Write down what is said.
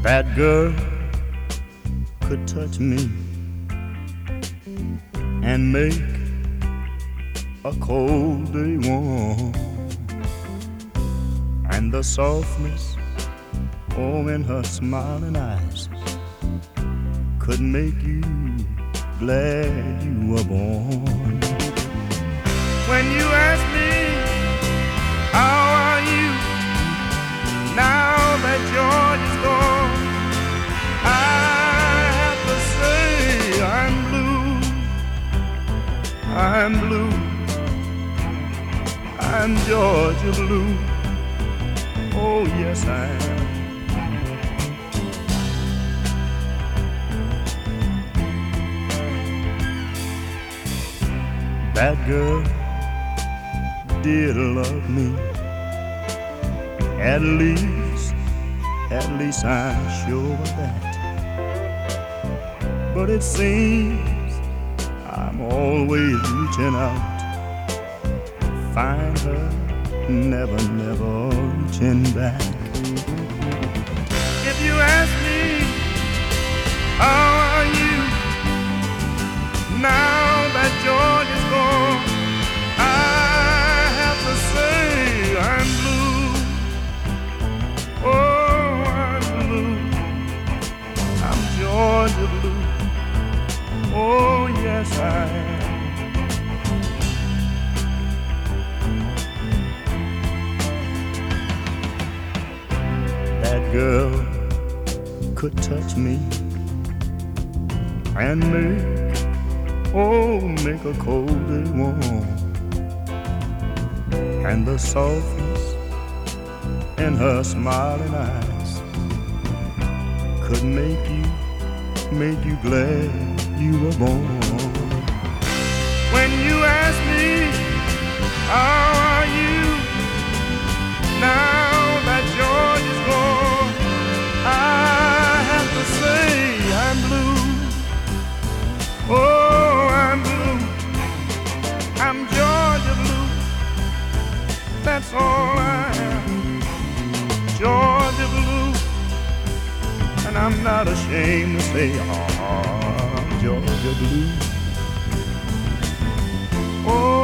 That girl could touch me and make a cold day warm, and the softness, oh, in her smiling eyes could make you glad you were born. When you ask me, how are you, now that George is gone, I have to say I'm blue, I'm blue, I'm Georgia blue, oh yes I am. That girl did love me, at least I'm sure of that. But it seems I'm always reaching out, find her, never reaching back. If you ask me, how are you, now that George is gone, I have to say I'm blue, oh I'm blue, I'm Georgia blue, oh yes I am. That girl could touch me and make a cold day warm, and the softness in her smiling eyes could make you glad you were born. When you ask me, how are you, now that George is gone, I have to say I'm blue, oh I'm blue, I'm Georgia blue, that's all I am, Georgia blue, and I'm not ashamed to say, oh, I'm Georgia blue, oh